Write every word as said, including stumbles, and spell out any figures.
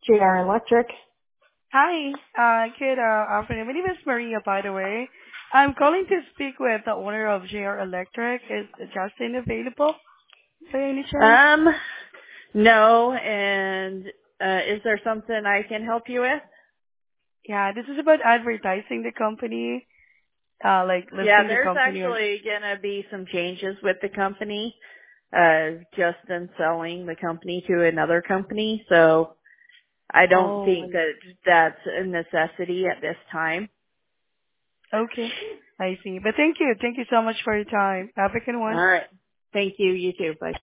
J R Electric. Hi, uh, good uh, afternoon. My name is Maria, by the way. I'm calling to speak with the owner of J R Electric. Is Justin available by any chance? Um, no, and uh, is there something I can help you with? Yeah, this is about advertising the company, uh, like Yeah, listing the there's company on. actually going to be some changes with the company. Uh, Justin selling the company to another company, so I don't Oh, think that that's a necessity at this time. okay. I see. But thank you. Thank you so much for your time. Have a good All one. right. Thank you. You too. Bye.